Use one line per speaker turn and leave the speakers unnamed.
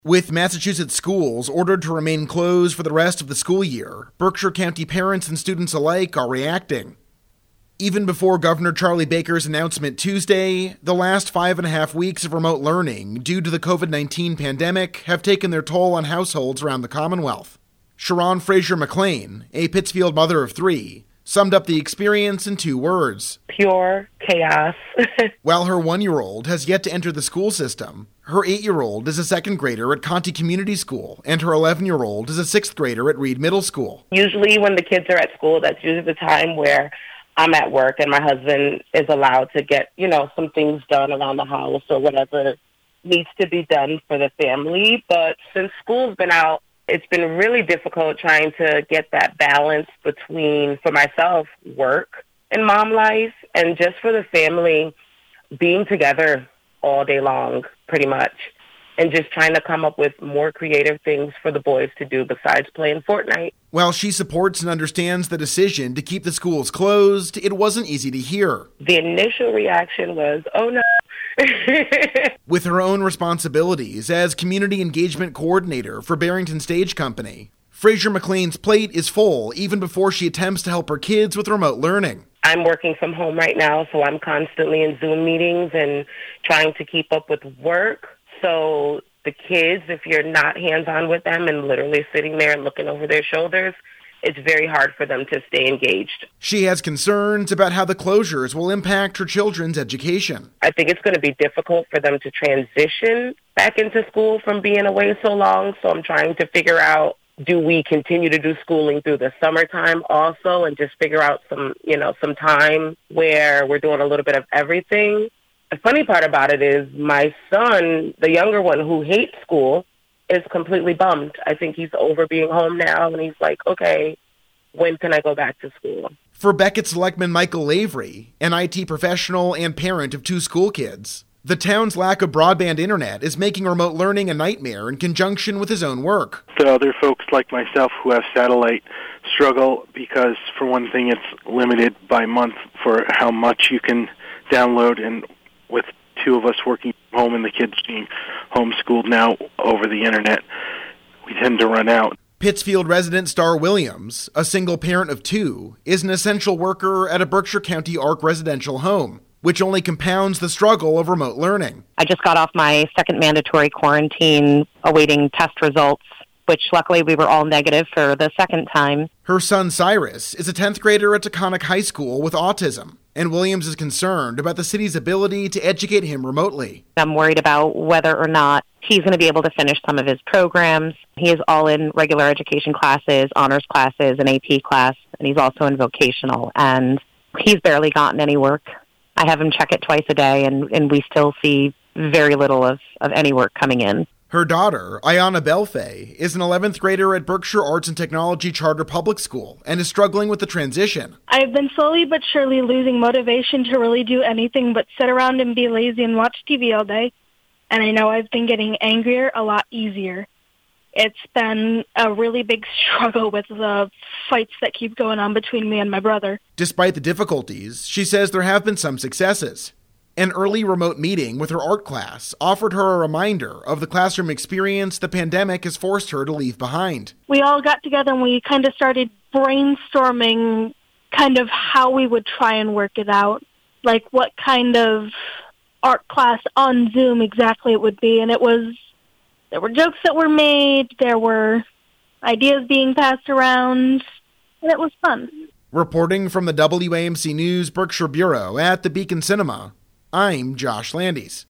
With Massachusetts schools ordered to remain closed for the rest of the school year, Berkshire County parents and students alike are reacting. Even before Governor Charlie Baker's announcement Tuesday, the last 5.5 weeks of remote learning due to the COVID-19 pandemic have taken their toll on households around the Commonwealth. Sharon Fraser McLean, a Pittsfield mother of 3, summed up the experience in 2 words.
Pure chaos.
While her 1-year-old has yet to enter the school system, her 8-year-old is a 2nd grader at Conti Community School, and her 11-year-old is a 6th grader at Reed Middle School.
Usually when the kids are at school, that's usually the time where I'm at work and my husband is allowed to get, some things done around the house or whatever needs to be done for the family. But since school's been out, it's been really difficult trying to get that balance between, for myself, work and mom life, and just for the family being together all day long, pretty much, and just trying to come up with more creative things for the boys to do besides playing Fortnite.
While she supports and understands the decision to keep the schools closed, it wasn't easy to hear.
The initial reaction was, oh no.
With her own responsibilities as community engagement coordinator for Barrington Stage Company, Fraser McLean's plate is full even before she attempts to help her kids with remote learning.
I'm working from home right now, so I'm constantly in Zoom meetings and trying to keep up with work. So the kids, if you're not hands-on with them and literally sitting there and looking over their shoulders, it's very hard for them to stay engaged.
She has concerns about how the closures will impact her children's education.
I think it's going to be difficult for them to transition back into school from being away so long. So I'm trying to figure out, do we continue to do schooling through the summertime also and just figure out some time where we're doing a little bit of everything? The funny part about it is my son, the younger one who hates school, is completely bummed. I think he's over being home now, and he's like, okay, when can I go back to school?
For Becket Selectman Michael Lavery, an IT professional and parent of 2 school kids, the town's lack of broadband internet is making remote learning a nightmare in conjunction with his own work.
The other folks like myself who have satellite struggle because, for one thing, it's limited by month for how much you can download, and with 2 of us working from home and the kids being homeschooled now over the internet, we tend to run out.
Pittsfield resident Star Williams, a single parent of 2, is an essential worker at a Berkshire County ARC residential home, which only compounds the struggle of remote learning.
I just got off my 2nd mandatory quarantine awaiting test results, which luckily we were all negative for the 2nd time.
Her son Cyrus is a 10th grader at Taconic High School with autism, and Williams is concerned about the city's ability to educate him remotely.
I'm worried about whether or not he's going to be able to finish some of his programs. He is all in regular education classes, honors classes, an AP class, and he's also in vocational, and he's barely gotten any work. I have him check it twice a day, and we still see very little of any work coming in.
Her daughter, Ayana Belfay, is an 11th grader at Berkshire Arts and Technology Charter Public School and is struggling with the transition.
I've been slowly but surely losing motivation to really do anything but sit around and be lazy and watch TV all day. And I know I've been getting angrier a lot easier. It's been a really big struggle with the fights that keep going on between me and my brother.
Despite the difficulties, she says there have been some successes. An early remote meeting with her art class offered her a reminder of the classroom experience the pandemic has forced her to leave behind.
We all got together and we kind of started brainstorming kind of how we would try and work it out, like what kind of art class on Zoom exactly it would be. And there were jokes that were made, there were ideas being passed around, and it was fun.
Reporting from the WAMC News Berkshire Bureau at the Beacon Cinema, I'm Josh Landis.